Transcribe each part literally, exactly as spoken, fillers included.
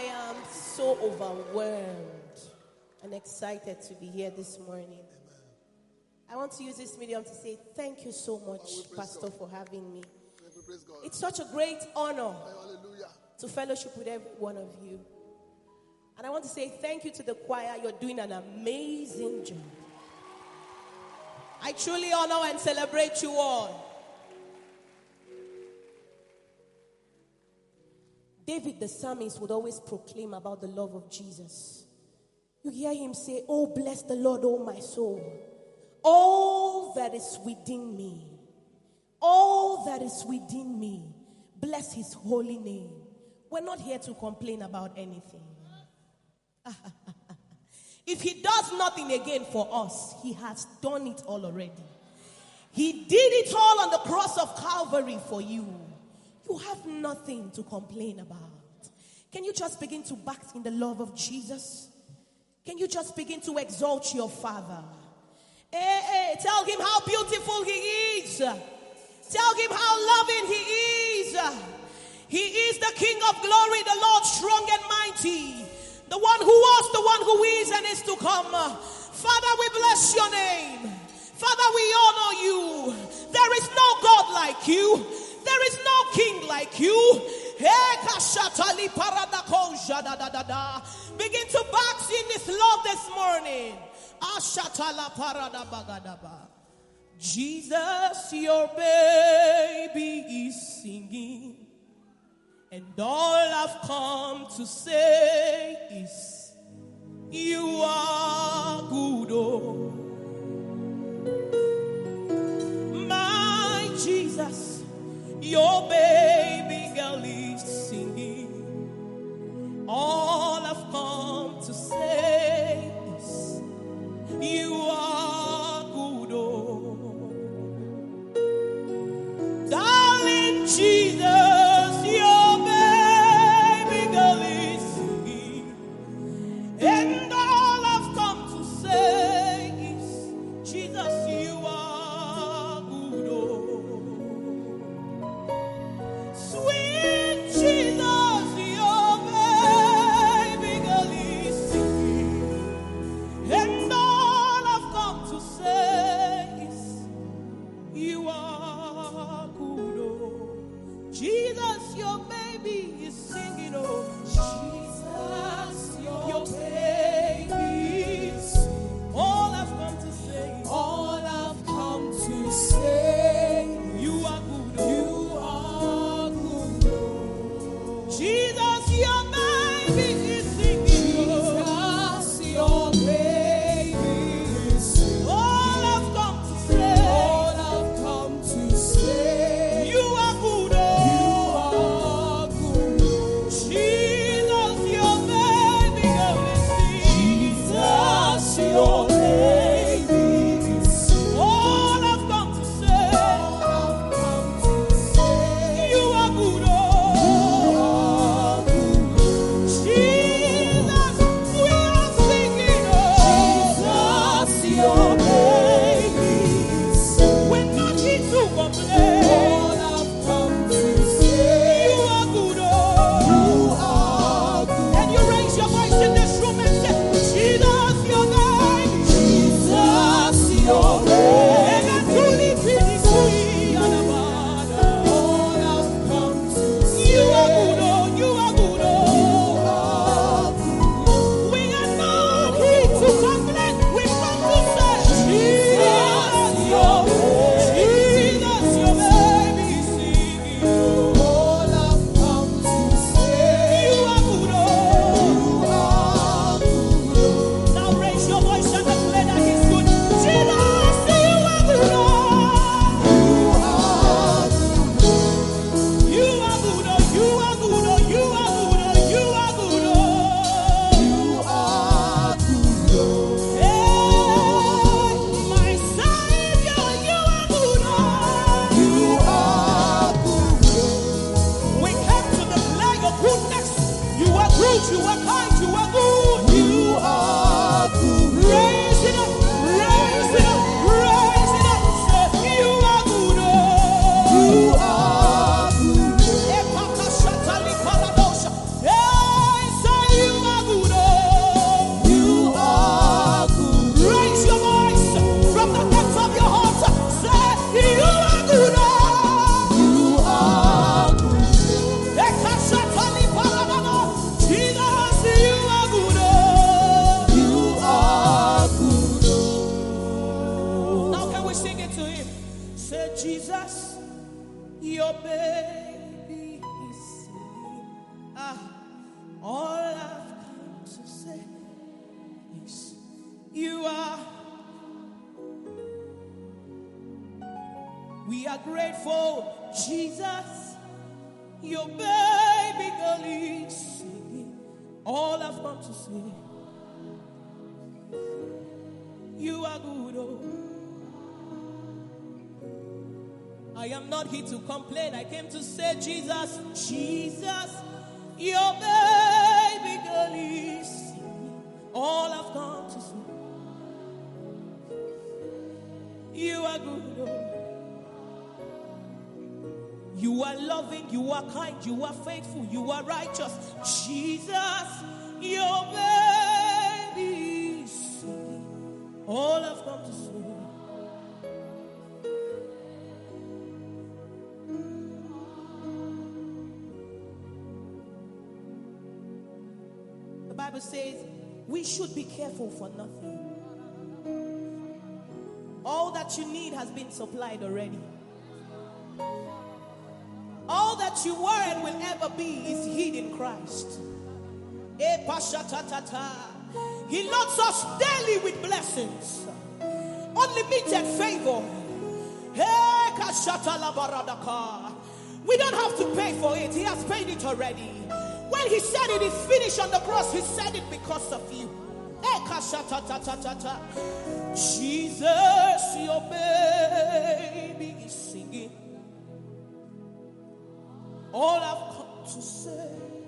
am so overwhelmed and excited to be here this morning. Amen. I want to use this medium to say thank you so much, oh, Pastor, God. for having me. It's such a great honor Hallelujah. to fellowship with every one of you. And I want to say thank you to the choir. You're doing an amazing job. I truly honor and celebrate you all. David the psalmist would always proclaim about the love of Jesus. You hear him say, "Oh, bless the Lord, oh my soul. All that is within me. All that is within me. Bless his holy name." We're not here to complain about anything. If he does nothing again for us, he has done it all already. He did it all on the cross of Calvary for you. You have nothing to complain about. Can you just begin to bask in the love of Jesus? Can you just begin to exalt your Father? Hey, hey, tell him how beautiful he is. Tell him how loving he is. He is the King of glory, the Lord strong and mighty. The one who was, the one who is and is to come. Father, we bless your name. Father, we honor you. There is no God like you. There is no king like you. Begin to bask in this love this morning. Jesus, your baby is singing. And all I've come to say is, you are good, oh. My Jesus, your baby girl is singing. All I've come to say is, you are good, oh. Darling Jesus, your baby girl is singing. And all I've come to say is, Jesus, you are good, oh. Sweet Jesus, your baby girl is singing. And all I've come to say is, you are good, oh. Jesus, your baby is singing, oh. Jesus, your baby is singing. All I've come to say, all I've come to say, you are good, oh. You are good, oh. Jesus, your baby is singing, oh. Jesus, your baby is singing. All I've come to say, all I've come to say, you are good, oh. You are good, oh. Jesus, grateful. Jesus, your baby girl is singing. All I've come to say, you are good, oh. I am not here to complain. I came to say, Jesus, Jesus, your baby girl is singing. All I've come to say, you are good, oh. You are loving, you are kind, you are faithful, you are righteous. Jesus, your baby is singing. All I've come to say. The Bible says we should be careful for nothing. All that you need has been supplied already. All that you were and will ever be is hid in Christ. He loads us daily with blessings, unlimited favor. We don't have to pay for it. He has paid it already. When he said it is finished on the cross, he said it because of you. Jesus, your baby is singing. All I've come to say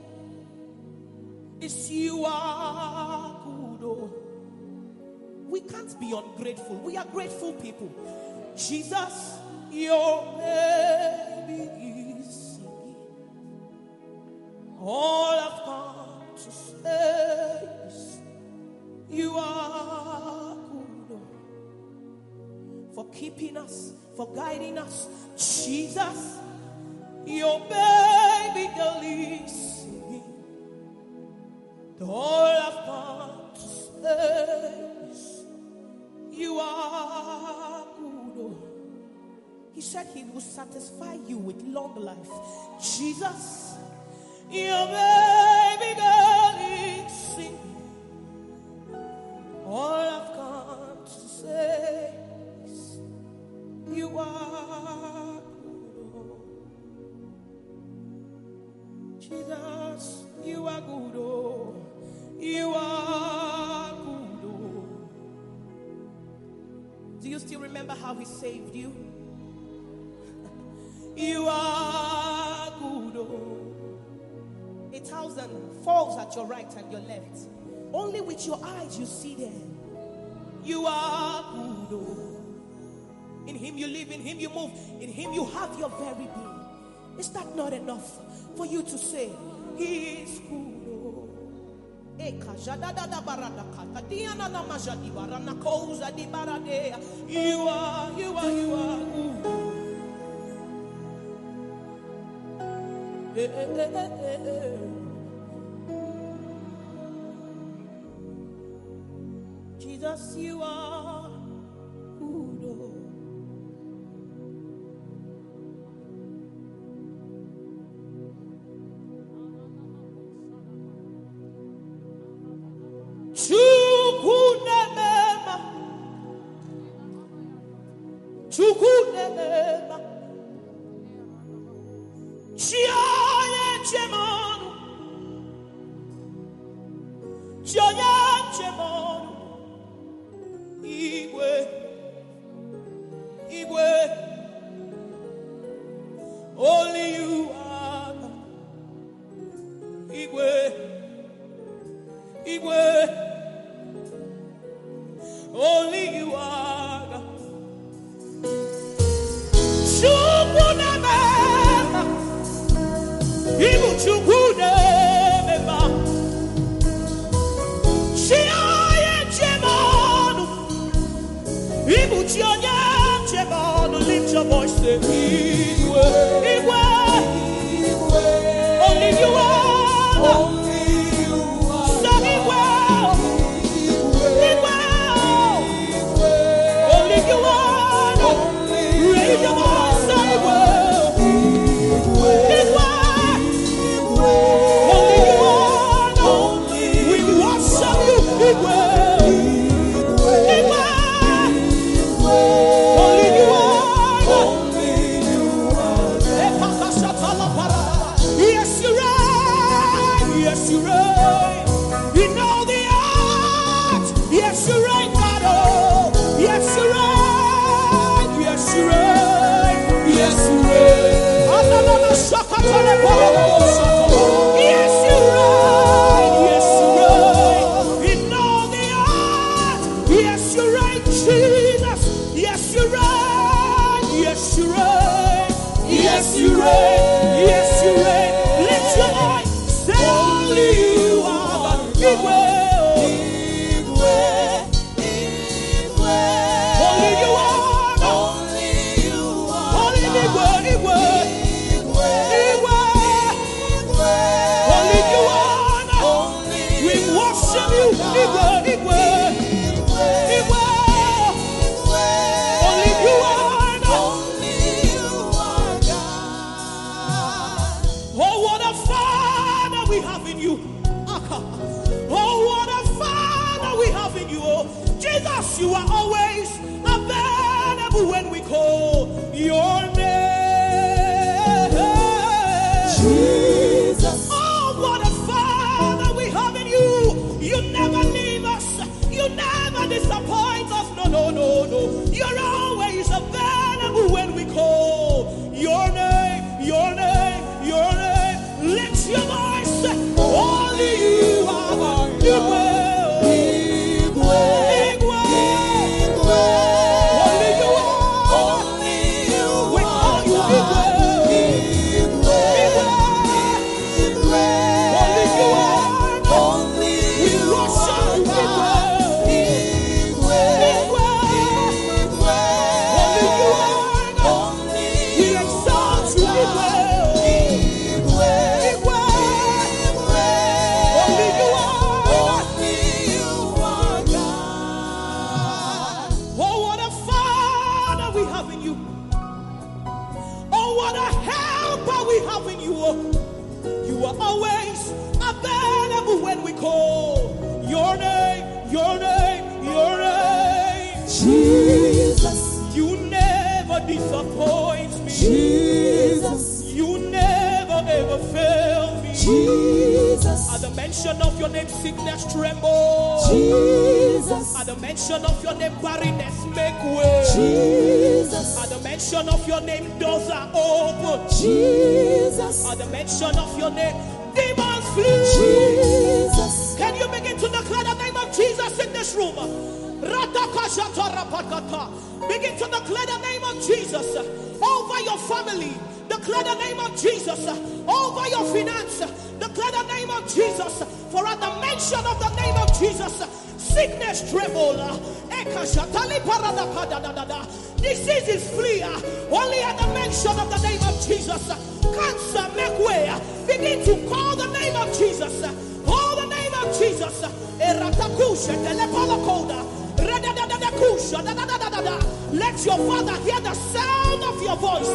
is you are good, oh. We can't be ungrateful. We are grateful people. Jesus, your baby is singing. All I've come to say is you are good, oh. For keeping us, for guiding us. Jesus, your baby girl is singing. All I've come to say is you are good, oh. He said he will satisfy you with long life. Jesus, your baby girl is singing. All I've come to say is you are good, oh. Jesus, you are good, oh. You are good, oh. Do you still remember how he saved you? You are good, oh. A thousand falls at your right and your left. Only with your eyes you see them. You are good, oh. In him you live, in him you move, in him you have your very being. Is that not enough for you to say, he is good, oh? You are, you are, you are good. Eh, eh, eh, eh, eh. Jesus, you are good, oh. Chukunema, Chukunema, Chiaye Chemonu, Chiaye Chemonu, Igwe, Igwe, only you are God. Igwe, Igwe. Only you are God. Chukunema, Ibu Chukunema, Chiaye Chemonu, Ibu Chiaye Chemonu. Lift your voice, say Igwe, Igwe, Igwe. Only you are God. Only you are God. Say Igwe, Igwe. You are only raise your voice, say well. It's why only you are only we worship you. It's well. It's why only you are only have in you. Oh, what a Father we have in you. Oh, Jesus, you are always available when we call your name. Jesus. Oh, what a Father we have in you. You never leave us. You never disappoint us. No, no, no, no. You're always available when we call your name, your name, your name. Lift your voice. Only you are God. Disappoints me. Jesus. You never ever fail me. Jesus. At the mention of your name, sickness tremble. Jesus. At the mention of your name, barrenness make way. Jesus. At the mention of your name, doors are open. Jesus. At the mention of your name, demons flee. Jesus. Can you begin to declare the name of Jesus in this room? Begin to declare the name of Jesus over your family. Declare the name of Jesus over your finance. Declare the name of Jesus. For at the mention of the name of Jesus, sickness tremble. Diseases flee. Only at the mention of the name of Jesus. Cancer make way. Begin to call the name of Jesus. Call the name of Jesus. Let your father hear the sound of your voice.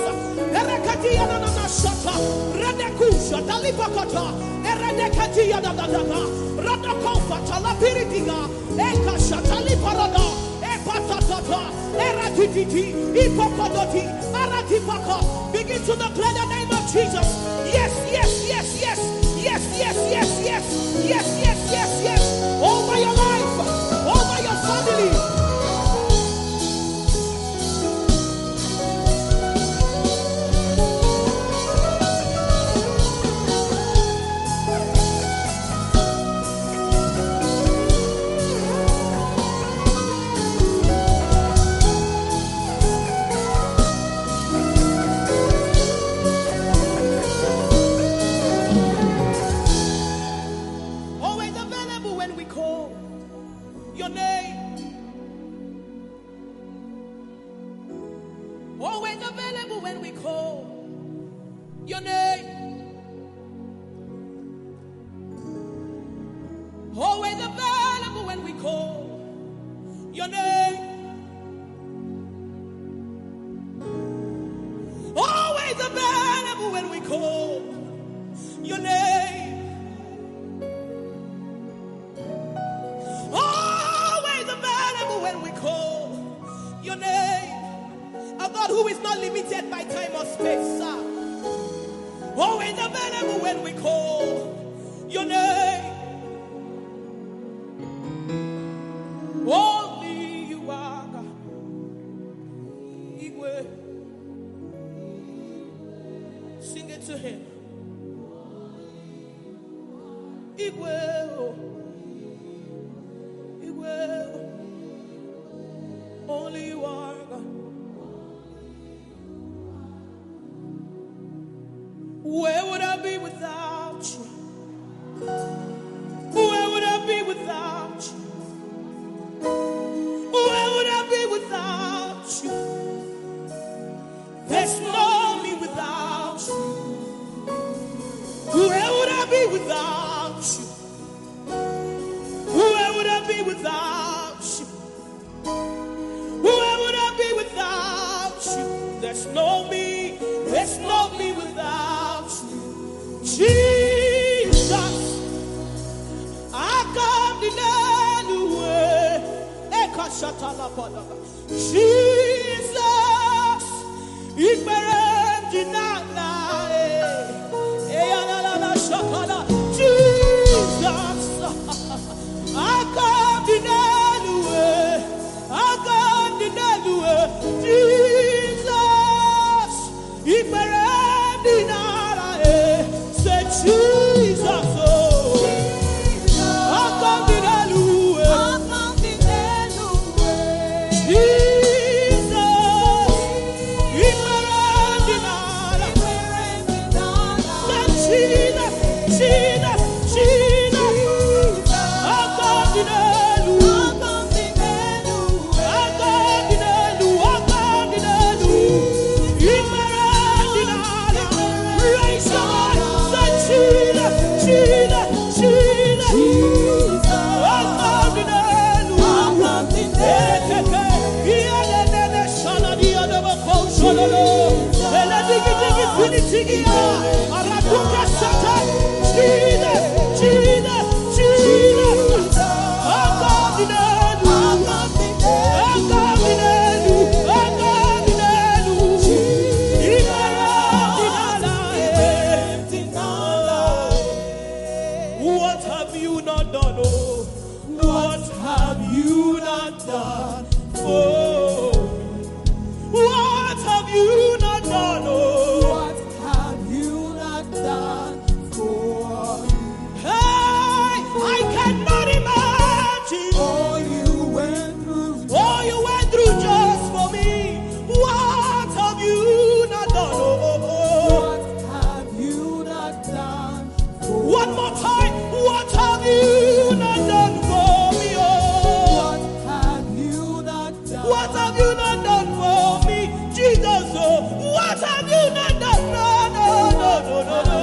Begin to declare the name of Jesus. Yes, yes, yes, yes, yes, yes, yes, yes, yes, yes, yes, yes. Over your life, over your family. Where would I be without you? Where would I be without you? Where would I be without you? There's no me without you. Where would I be without you? Where would I be without you? Where would I be without you? There's no me, there's no me without you. Jesus. Jesus, Ikberendinala, Eyanala Shakala, Jesus, Akandinelue, Akandinelue, Jesus, Ikberendinala, say Jesus, oh, Akandinelue, what have you not done? Oh, what have you not done for me? What have you not done? Oh, what have you not done for me? Hey, I cannot imagine all you went through, all you went through just for me. What have you not done? Oh, what have you not done for me? One more time. What have you not done for me? Oh, what have you not done? What have you not done for me? Jesus, oh, what have you not done? No, no, no, no, no, no.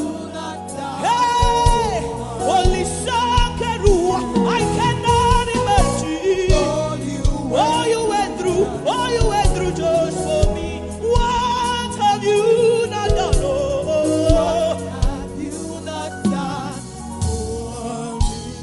Hey, only Sakerua, I cannot imagine all you, all you went through, all you went through just for me. What have you not done? Oh, what have you not done for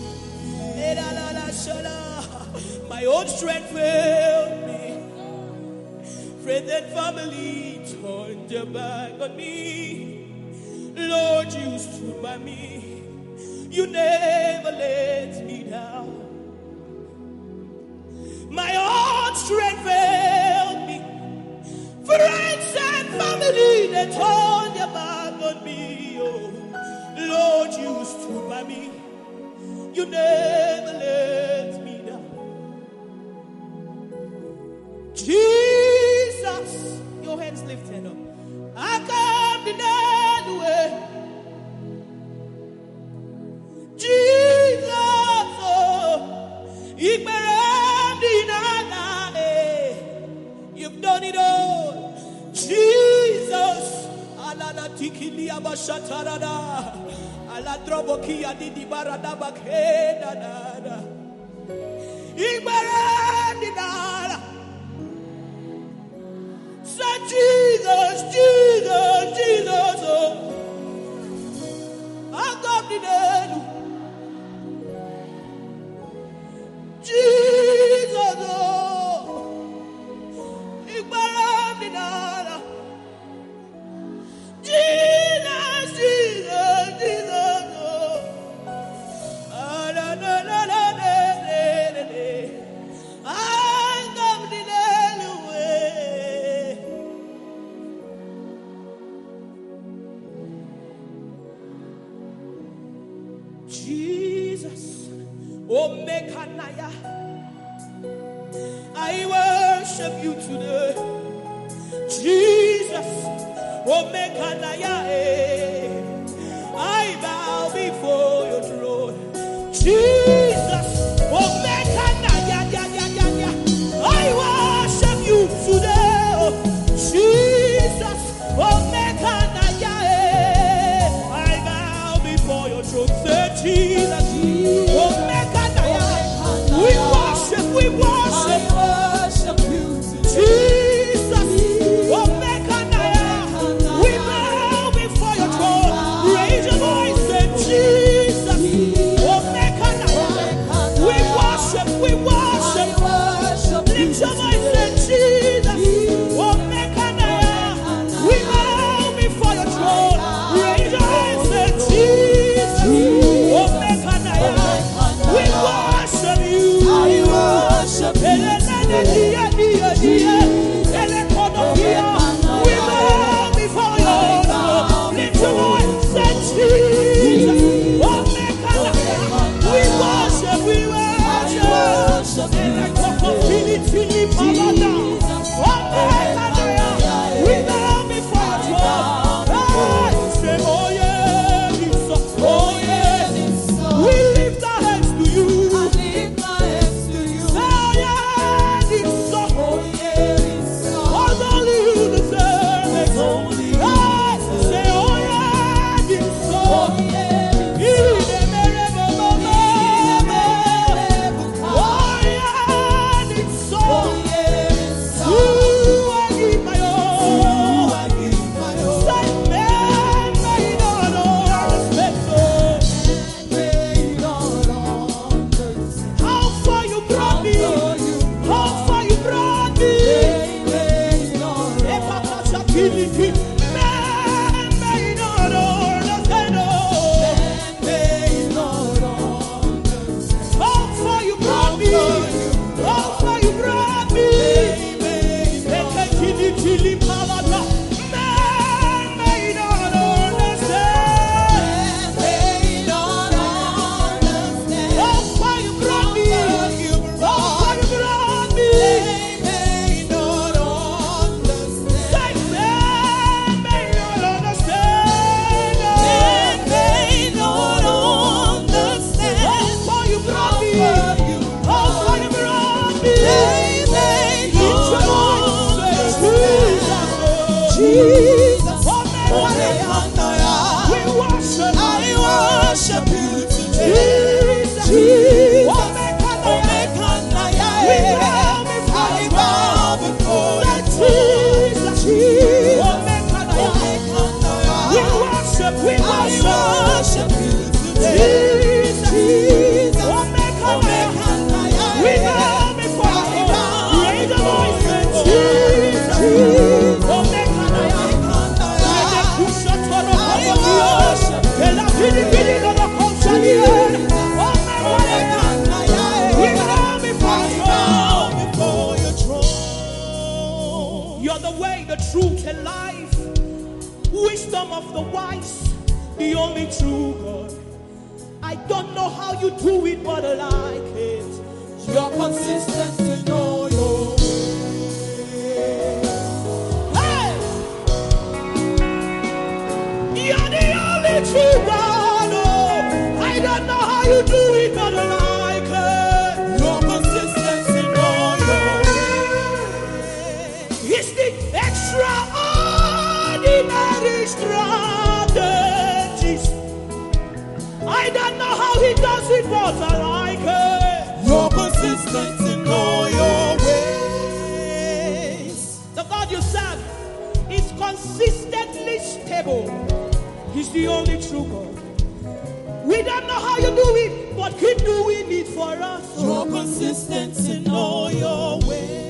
me? My own strength failed me. Friends and family turned their back on me. Lord, you stood by me. You never let me down. My own strength failed me. Friends and family, they turned their back on me. Oh, Lord, you stood by me. You never let me down. Jesus, your hands lifted up. I come the dead way. Jesus, oh, you've done it all. Jesus, alala tikili abashatarada, ala droboki adidi barada bakeda da. Igbarandinala. Say Jesus, Jesus, Jesus, oh, I got the dead. Jesus, oh, Igbarandinala. Jesus, Jesus, Jesus, oh, ah, la, la, la, la, la, la, la, la. I got the dead away. Jesus, Omega Naya, I worship you today. Jesus, Omega Naya, I bow before your throne. Jesus, Omega Naya, ya, ya, ya, ya, I worship you today. Jesus, Omega Naya, I bow before your throne. Say Jesus, Omega Naya, we worship, we worship, I worship you today. Jesus, Omega Naya, we bow before your throne. said Jesus. Oh, make a we worship, we worship. And I talk of Philip, Philip, Pavada. Oh, make a we bow before your throne. Say, oh yeah, it's so. Oh yeah, we lift our hands to you. I lift my hands to you. Say, oh yeah, it's so. Oh yeah, it's so. Oh, only you deserve it. Only you deserve it. Say, oh yeah, it's so. Oh yeah, it's so. Oh yeah, it's so. You, I give my all. I give my all. Say, man, may not understand. How far you brought me. How far you brought me. If I touch a kidney, man may not understand. How far you brought me. How far you brought me. Make a kidney, kidney, palada. Man may not understand. How far you brought me. How far you brought me. Say, man may not understand. How far you brought me. How far you brought me. Lift your voice, say, Jesus. Oh, we worship. I worship you today. Jesus. Oh, we bow before you. Jesus. Oh, we worship. We worship you today. Jesus. Oh, we bow before you. Raise your voice and Jesus. Oh, you're the way, the truth, and life. Wisdom of the wise, the only true God. I don't know how you do it, but I like it. You're consistent in all your ways. Hey! You're the only true God. Oh, I don't know how you do it, but I like it. You're consistent in all your ways. It's the extraordinary strategies. I don't know how he does it, but I like it. You're consistent in all your ways. The God you serve is consistently stable. He's the only true God. We don't know how you do it, but keep doing it for us. You're consistent in all your ways.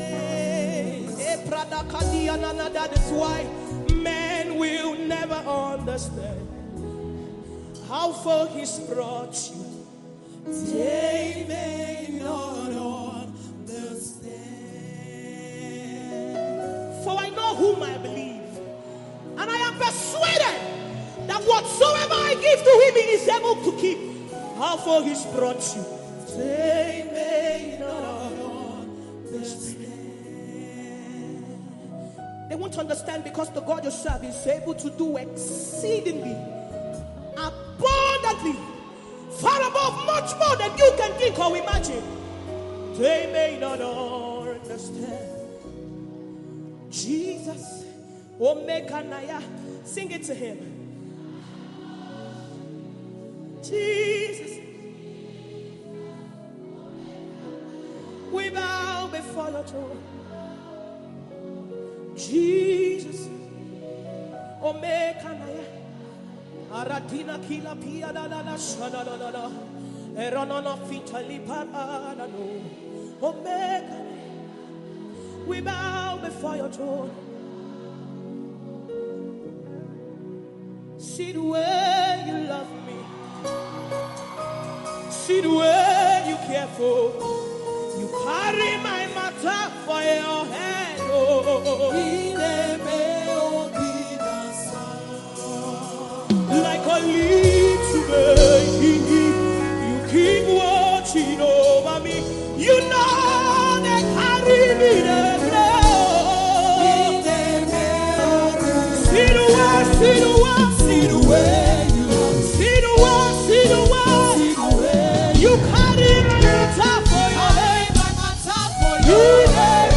That is why men will never understand how far he's brought you. They may not understand. For I know whom I believe, and I am persuaded that whatsoever I give to him, he is able to keep. How far he's brought you. They may not understand. They won't understand because the God you serve is able to do exceedingly, abundantly, far above, much more than you can think or imagine. They may not understand. Jesus, Omekanaya, sing it to him. Jesus, we bow before your throne. Jesus, Omekanaya, Aradina kila pia da da da shana da da da, Eronono fitali parada no, Omekanaya, we bow before your throne. See the way you love me. See the way you care for. You carry my matter for your hand. Oh, never leave to me. You keep watching over me. You know that I really need See the way, see the way, see the way you love. See the way, see the way, see the way you carry my top for your head, my top for your head.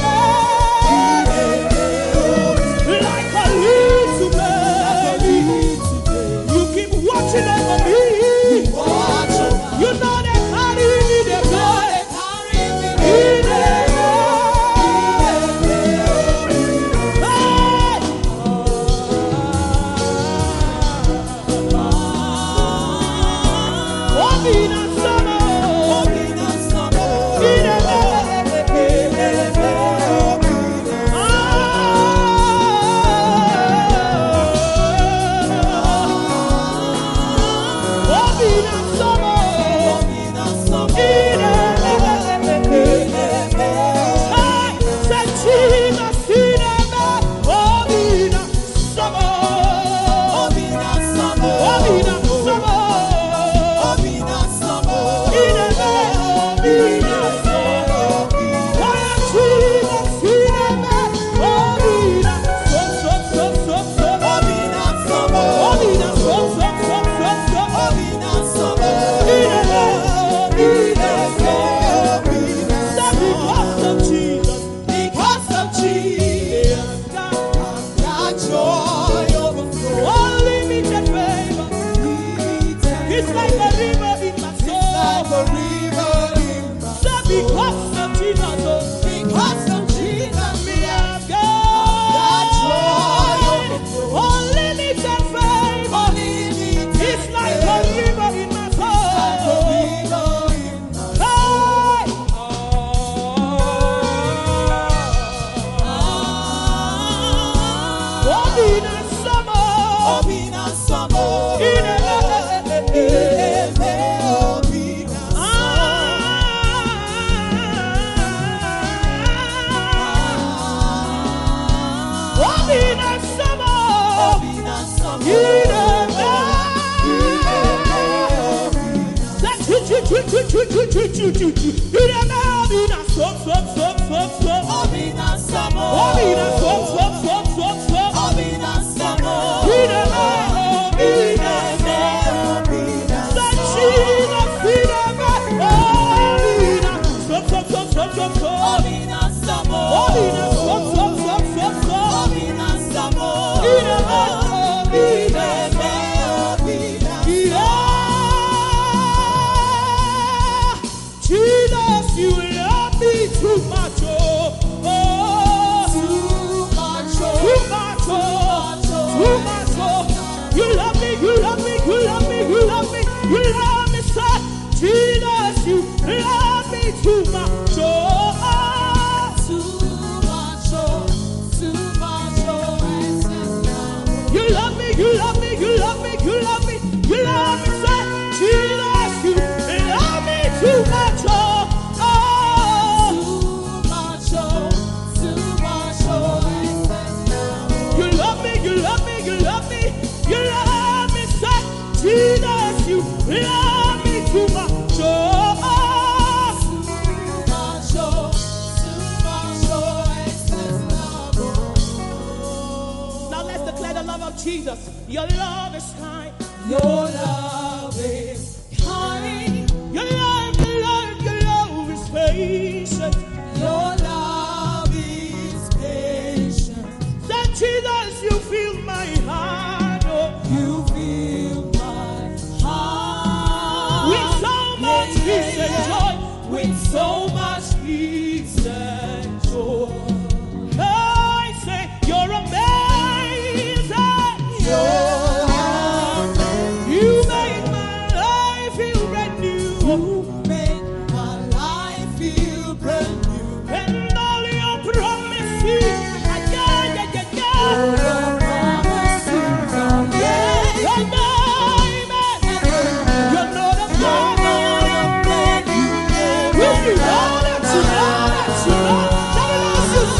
Like a little baby, you keep watching over me. You know they carry me, they carry me, Jesus, your love is kind. Your love is kind. Your love, your love, your love is patient. Your love is patient. That Jesus, you fill my heart. Oh, you fill my heart with so much yeah, peace and joy. With so much peace and joy. I say you're amazing. You make my life feel brand new. You make my life feel brand new. And all your promises, yeah, yeah, yeah, yeah. All your promises, yeah, yeah, yeah. You're not a man, you know that you know that you know.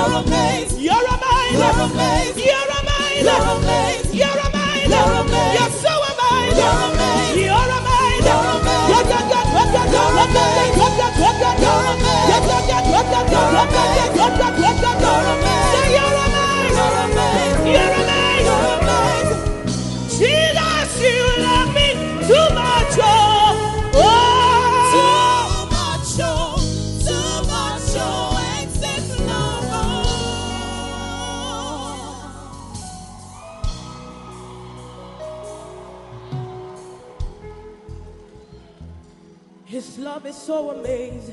You're amazing. You're amazing. You're amazing. You're amazing. You're amazing. You're amazing. You're amazing. You're so amazing. You're amazing. You're amazing. You're amazing. You're amazing. You're amazing. You're amazing. You're amazing. Say you're amazing. You're amazing. You're amazing. You're amazing. Jesus, you love me too much. Oh, too much. Oh, too much. Oh, excess love. His love is so amazing.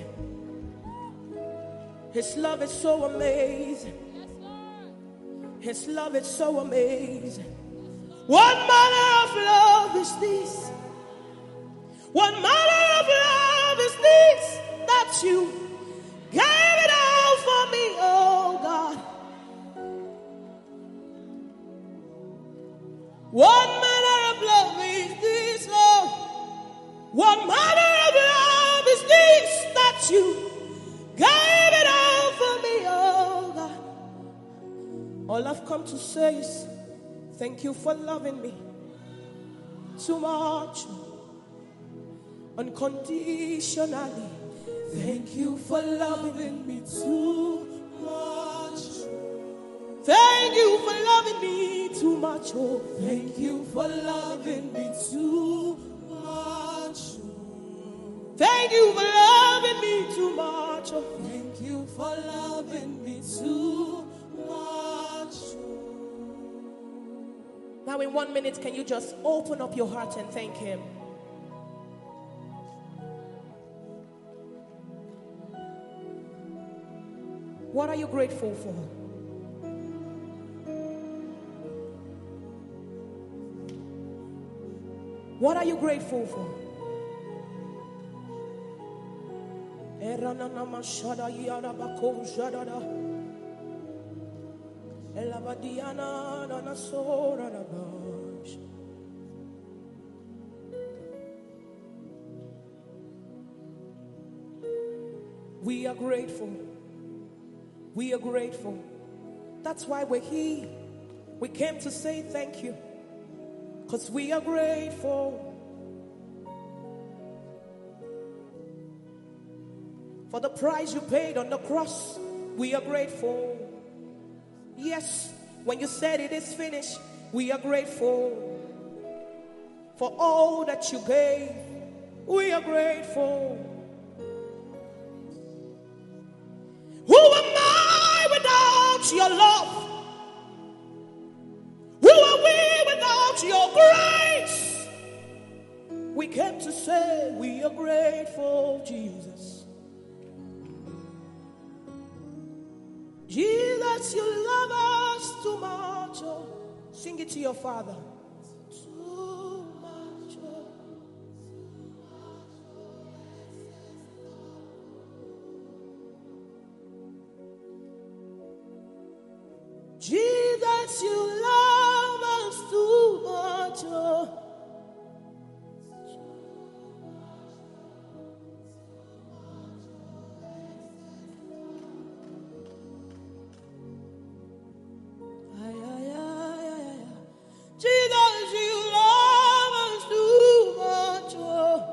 His love is so amazing. His love is so amazing. What manner of love is this? What manner of love is this that you gave it all for me, oh God? What manner of love is this, Lord? What manner of love is this that you gave it all for me, oh God? All I've come to say is thank you for loving me too much, unconditionally. Thank you for loving me too much. Thank you for loving me too much. Oh, thank you for loving me too much. Thank you for loving me too much. Oh, thank you for loving me too much. Now in one minute, can you just open up your heart and thank him? What are you grateful for? What are you grateful for? We are grateful. We are grateful. That's why we're here. We came to say thank you. Because we are grateful for the price you paid on the cross. We are grateful. Yes, when you said it is finished, we are grateful for all that you gave. We are grateful. Who am I without your love? Who are we without your grace? We came to say we are grateful, Jesus. Jesus, you love us too much. Oh. Sing it to your Father. Too much. Oh. Jesus, you love us too much. Oh. Jesus, you love us too much. Oh.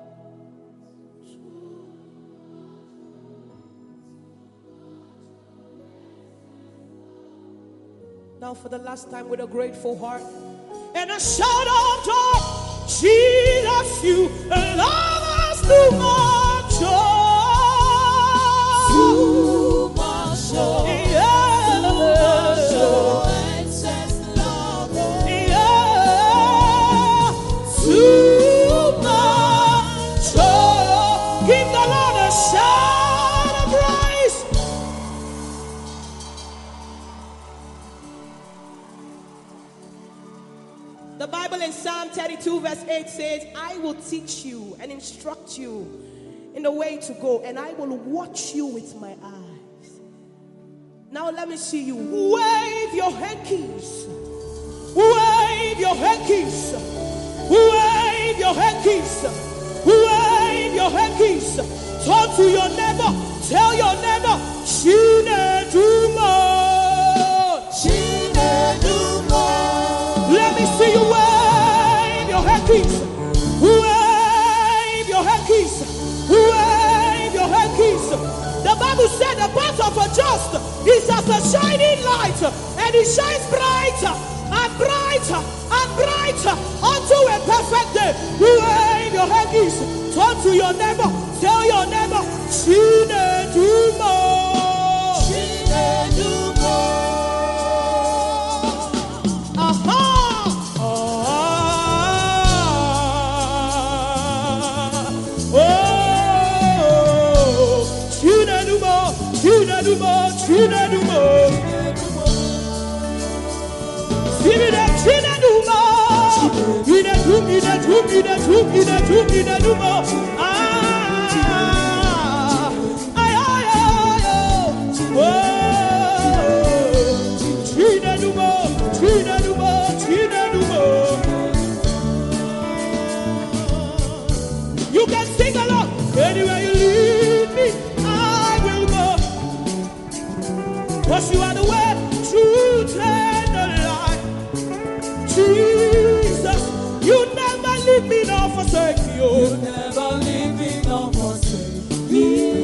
Now for the last time with a grateful heart and a shout of joy. Jesus, you love us too much. Oh. Too much. Oh. Yeah. Too much. Oh. Too much. Oh, give the Lord a shout of praise. The Bible in Psalm thirty-two verse eight says, I will teach you and instruct you in the way to go, and I will watch you with my eyes. Now let me see you. Wave your hankies. Wave your hankies. Wave your hankies. Wave your hankies. Talk to your neighbor. Tell your neighbor, she need too much. He's as a shining light, and he shines brighter and brighter and brighter unto a perfect day. Wave your hands, turn to your neighbor, tell your neighbor, Chinedumo, Chinedumo. Aha! Chinedumo, Chinedumo, Chinedumo, Chinedumo, Chinedumo, Chinedumo, ah, ay, ay, ay, oh, Chinedumo, Chinedumo, Chinedumo. You can sing along anywhere you lead me. Cause you are the way, truth, and the light. Jesus, you never leave me nor forsake me. Oh. You never leave me nor forsake me.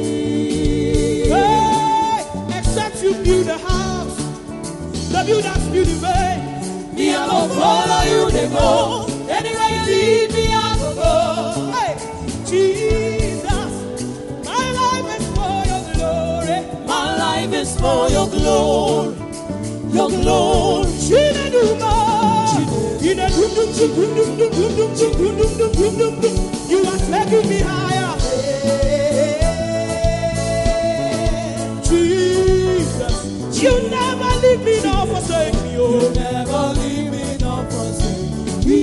Hey, except you build a house, the builders build the way. Me, I will follow you, they go. Anywhere you lead me, I will go. Hey, Jesus, my life is for your glory. My life is for your glory, your glory. You are taking me higher. Jesus, you never leave me nor forsake me. You never leave me nor forsake me.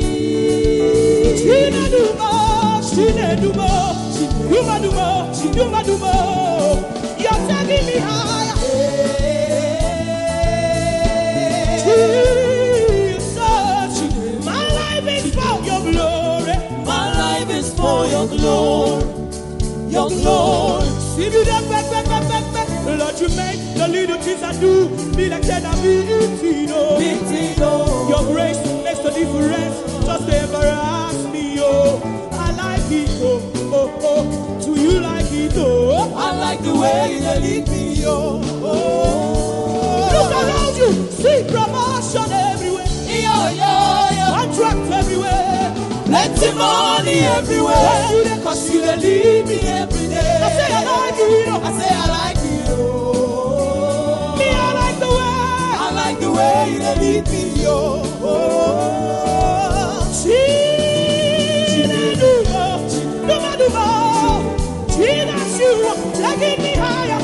Chinedumo, Chinedumo, Chinedumo, Chinedumo. You're taking me higher. Jesus, my life is for your glory. My life is for your glory, your glory. See me that back, back, back, back, back. Lord, you make the little things I do be like that I be Tino. Your grace makes the difference. Just ever ask me, oh, I like it, oh, oh, oh. Do you like it, oh? I like the way you lead me, oh, oh. Look around you, see promotion everywhere. Yo, yo, yo. Contract everywhere. Plenty money everywhere. Cause you they lead me every day. I say I like it, oh. I say I like it, oh. Me, I like the way. I like the way you they lead me, oh, oh. Chinedumo, Chinedumo, Jesus, you taking me higher.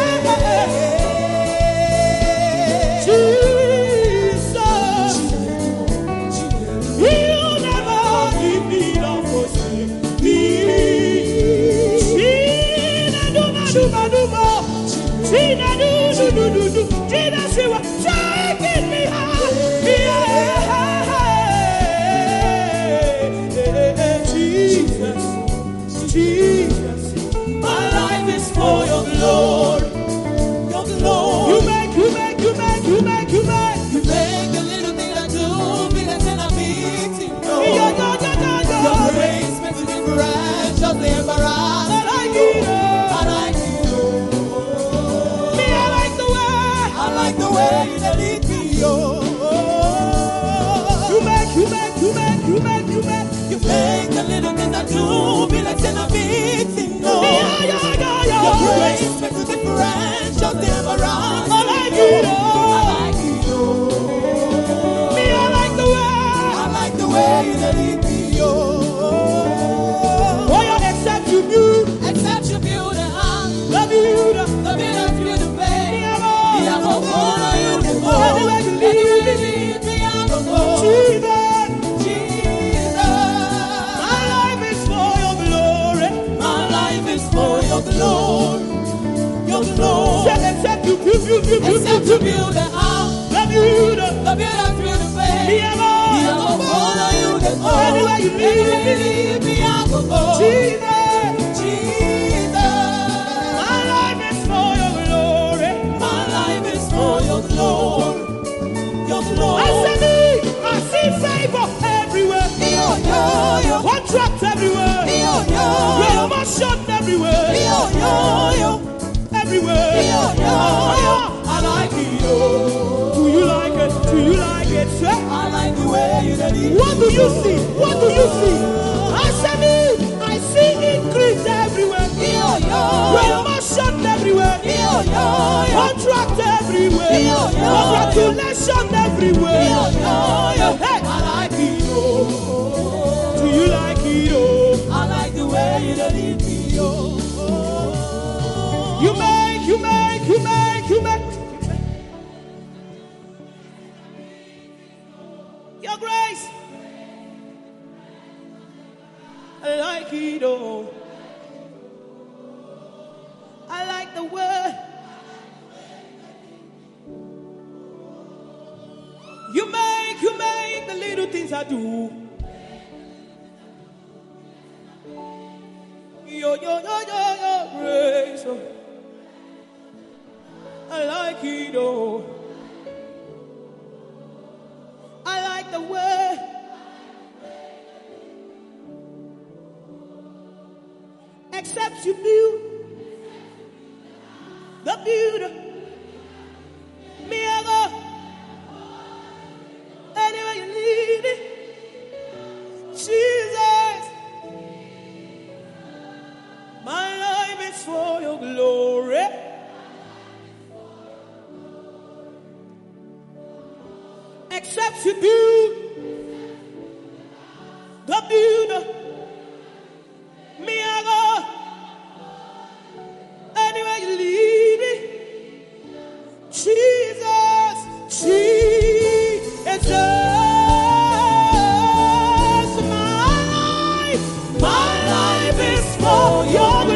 Jesus, you never leave me nor forsake me. Chinedumo, Chinedumo, Jesus, you taking me higher. Jesus, my life is for your glory, your glory. You make, you make, you make, you make, you make. You make the little thing I do bigger than a big thing. No. Yeah, yeah, yeah, yeah, yeah. Your grace makes a difference, just the embarrass. I like it, oh. I like it, oh. Me, I like the way. I like the way you lead me, oh. You make, you make, you make, you make, you make. You make the little things I do be like a big thing, no. Yeah, yeah, yeah, yeah. Your grace makes a difference, just the embarrass. I like it, oh. I like it, oh. Me, I like the way. I like the way you lead me, oh. Oh, yeah, except you build, Except you build a house, the build, the builder build the way. me, I'm Me, I all. go follow you to go. Anywhere you lead Anywhere you lead me, I go go. Jesus, Jesus, my life is for your glory. my life is for your glory, your glory. Except, except you build, build, build, build, Except build, you build. build a house, The build, the builder build the way. me, I'm Me, I all. go follow you to go. Anywhere you lead Anywhere you lead me, I go go. Jesus, Jesus, my life is for your glory. my life is for your glory, your glory. I see me, I see favor everywhere. Yo, yo, yo. Contract everywhere. Yo, yo, yo. Promotion everywhere. Yo, yo, yo. Everywhere. Yo, yo, yo. Swear. I like the way you lead me. What do you see? What do you see? I said it. I see increase everywhere. Yo, yo. Promotion everywhere. Yo, yo, yo. Contract everywhere. Yo, yo. Congratulations everywhere. Yo, yo, yo. Hey. I like it, oh. Do you like it? Oh. I like the way you lead me, oh. You make, you make, you make, you make. Your grace. I like it, oh. I like the word. You make, you make the little things I do. Yo, yo, yo, yo, yo, grace. Oh. I like it, oh. I like the word. Except you build the beauty. Me, I go anywhere you need it. Jesus, my life is for your glory. Except you build the beauty. Me, I go anywhere you lead me. Jesus, Jesus, my life, my life is for your glory.